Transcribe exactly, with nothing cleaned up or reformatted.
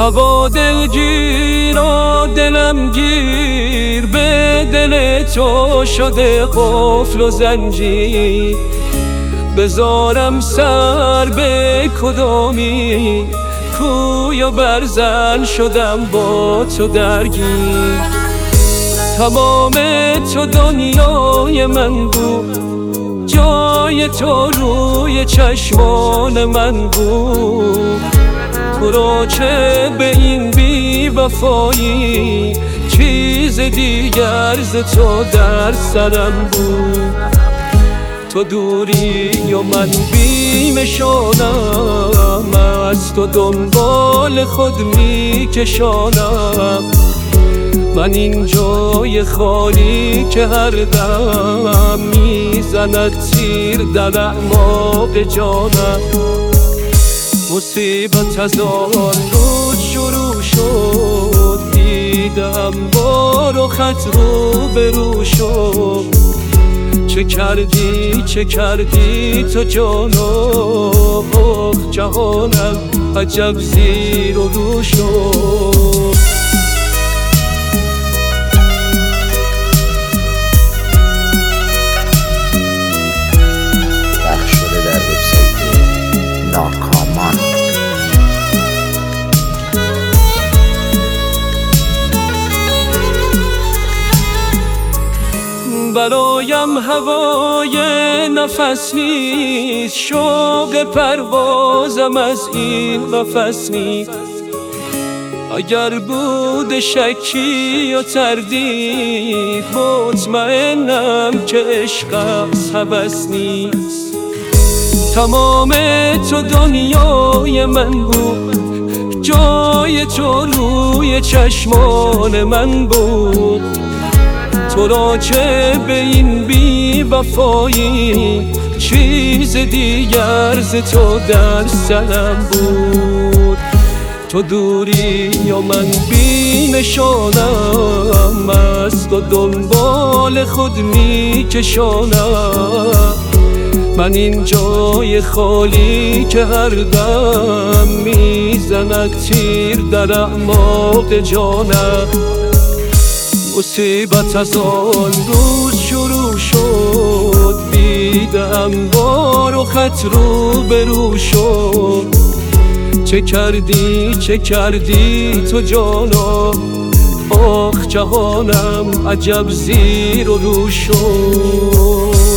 هوا دلگیر و دلم گیر، به دل تو شده قفل و زنجیر. بذارم سر به کدامی، کوی و برزن شدم با تو درگیر. تمام تو دنیای من بود، جای تو روی چشمان من بود. تو را چه به این بی وفایی، چیز دیگر ز تو در سرم بود. تو دوری و من بیمشانم، از تو دنبال خود میکشانم. من این جای خالی که هر دم میزند تیر در اعماق جانم. مصیبت از آن روز شروع شد، دیدم با رخت رو به رو شد. چه کردی چه کردی تو جانم، جهانم عجب زیر و رو شد. برایم هوای نفس نیست، شوق پروازم از این قفس نیست. اگر بود شکی و تردید، مطمئنم که عشق از هوس نیست. تمام تو دنیای من بود، جای تو روی چشمان من بود. تو را چه به این بی وفایی، چیز دیگر ز تو در سرم بود. تو دوری و من بی‌نشانم، از تو دنبال خود میکشانم. من این جای خالی که هر دم میزند تیر در اعماق جانم. مصیبت از آن روز شروع شد، دیدم با رخت رو به رو شد. چه کردی چه کردی تو جانم، آخ جهانم عجب زیر و رو شد.